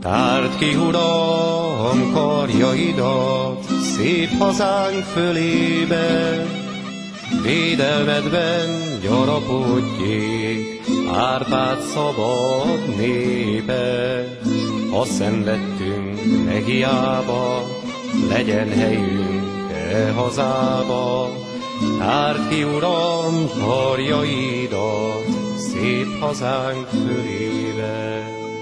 Tárd ki, Uram, karjaidat szép hazánk fölébe, védelmedben gyarapodjék Árpád szabad népe. Ha szenvedtünk ne hiába, legyen helyünk e hazába. Tárd ki, Uram, karjaidat szép hazánk fölébe.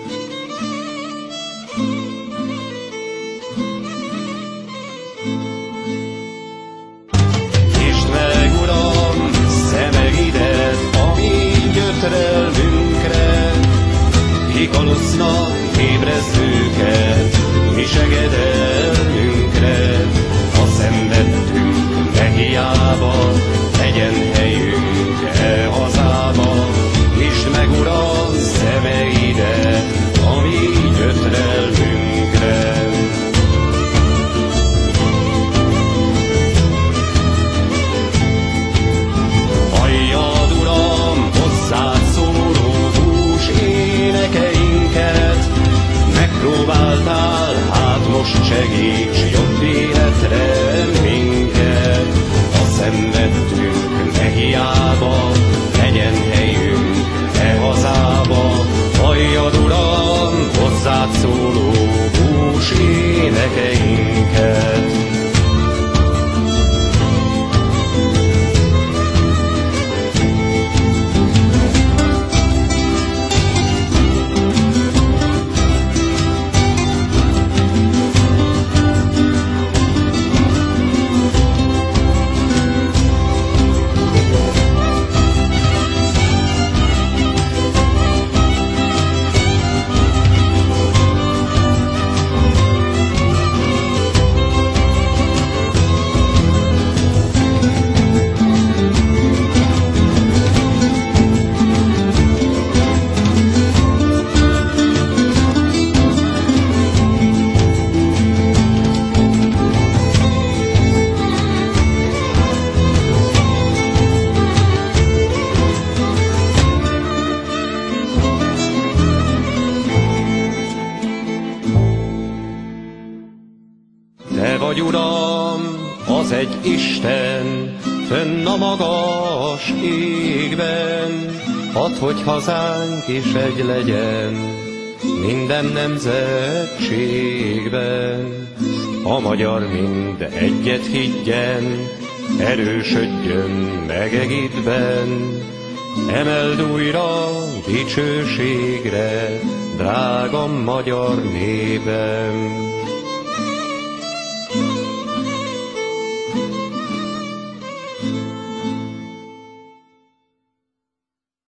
Nyisd meg, Uram, szemeidet a mi gyötrelmünkre, Ikalusznak ébrezd őket mi segedelmünkre. Ha szenvedtünk ne hiába, legyen helyünk e hazába. Nyisd meg, Uram, szemeidet a mi gyötrelmünkre. Halljad, Uram, hozzád szóló bús énekeinket. Megpróbáltál, hát most segíts jobb életre minket. Ha szenvedtünk ne hiába, legyen helyünk e hazába. Halljad, Uram, hozzád szóló bús énekeinket. Te vagy, Uram, az egy Isten, fönn a magas égben. Hadd, hogy hazánk is egy legyen minden nemzetségben. A magyar mind egyet higgyen, erősödjön meg Egidben. Emeld újra dicsőségre, drága magyar népem.